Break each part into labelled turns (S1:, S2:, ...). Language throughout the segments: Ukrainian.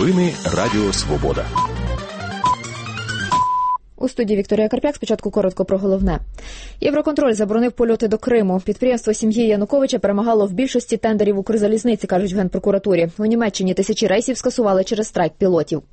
S1: Новини Радіо Свобода.
S2: У студії Вікторія Карп'як. Спочатку коротко про головне. Євроконтроль заборонив польоти до Криму. Підприємство сім'ї Януковича перемагало в більшості тендерів Укрзалізниці, кажуть в Генпрокуратурі. У Німеччині тисячі рейсів скасували через страйк пілотів.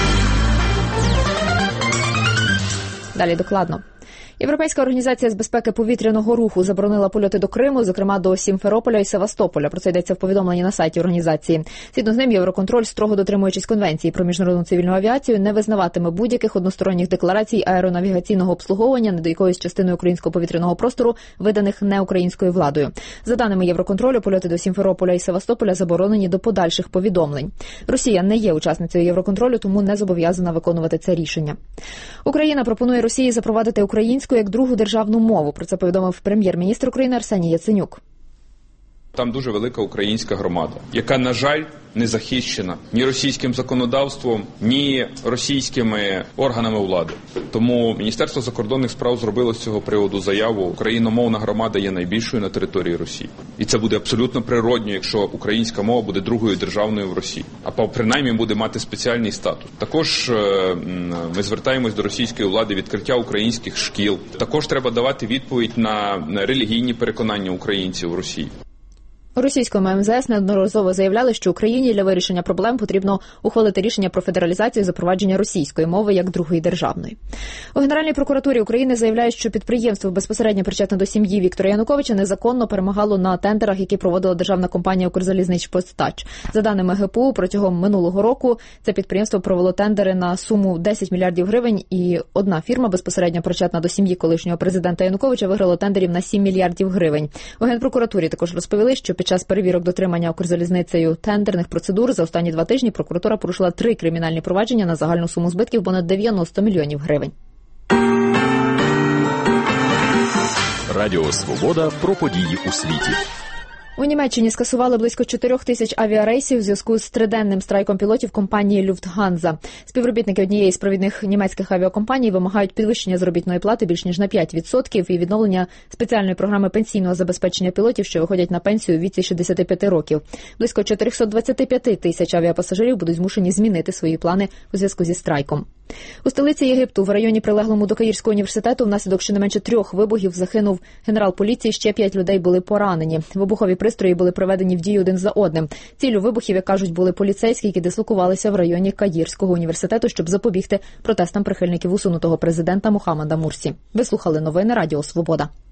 S2: Далі докладно. Європейська організація з безпеки повітряного руху заборонила польоти до Криму, зокрема до Сімферополя і Севастополя. Про це йдеться в повідомленні на сайті організації. Згідно з ним, Євроконтроль, строго дотримуючись Конвенції про міжнародну цивільну авіацію, не визнаватиме будь-яких односторонніх декларацій аеронавігаційного обслуговування над якоюсь частиною українського повітряного простору, виданих неукраїнською владою. За даними Євроконтролю, польоти до Сімферополя і Севастополя заборонені до подальших повідомлень. Росія не є учасницею Євроконтролю, тому не зобов'язана виконувати це рішення. Україна пропонує Росії запровадити українську як другу державну мову. Про це повідомив прем'єр-міністр України Арсеній Яценюк.
S3: Там дуже велика українська громада, яка, на жаль, не захищена ні російським законодавством, ні російськими органами влади. Тому Міністерство закордонних справ зробило з цього приводу заяву. Україномовна громада є найбільшою на території Росії. І це буде абсолютно природньо, якщо українська мова буде другою державною в Росії. А принаймні буде мати спеціальний статус. Також ми звертаємось до російської влади відкриття українських шкіл. Також треба давати відповідь на релігійні переконання українців в Росії.
S2: У російському МЗС неодноразово заявляли, що Україні для вирішення проблем потрібно ухвалити рішення про федералізацію і запровадження російської мови як другої державної. У Генеральній прокуратурі України заявляють, що підприємство, безпосередньо причетне до сім'ї Віктора Януковича, незаконно перемагало на тендерах, які проводила державна компанія «Укрзалізничпостач». За даними ГПУ, протягом минулого року це підприємство провело тендери на суму 10 мільярдів гривень, і одна фірма, безпосередньо причетна до сім'ї колишнього президента Януковича, виграла тендерів на 7 мільярдів гривень. У Генпрокуратурі також розповіли, що під час перевірок дотримання Укрзалізницею тендерних процедур за останні 2 тижні прокуратура порушила 3 кримінальні провадження на загальну суму збитків понад 90 мільйонів гривень.
S1: Радіо Свобода про події у світі.
S2: У Німеччині скасували близько 4 тисяч авіарейсів у зв'язку з триденним страйком пілотів компанії «Люфтганза». Співробітники однієї з провідних німецьких авіакомпаній вимагають підвищення заробітної плати більш ніж на 5% і відновлення спеціальної програми пенсійного забезпечення пілотів, що виходять на пенсію у віці 65 років. Близько 425 тисяч авіапасажирів будуть змушені змінити свої плани у зв'язку зі страйком. У столиці Єгипту, в районі прилеглому до Каїрського університету, внаслідок щонайменше 3 вибухів загинув генерал поліції, ще 5 людей були поранені. Вибухові пристрої були приведені в дію один за одним. Ціллю вибухів, як кажуть, були поліцейські, які дислокувалися в районі Каїрського університету, щоб запобігти протестам прихильників усунутого президента Мохаммада Мурсі. Ви слухали новини Радіо Свобода.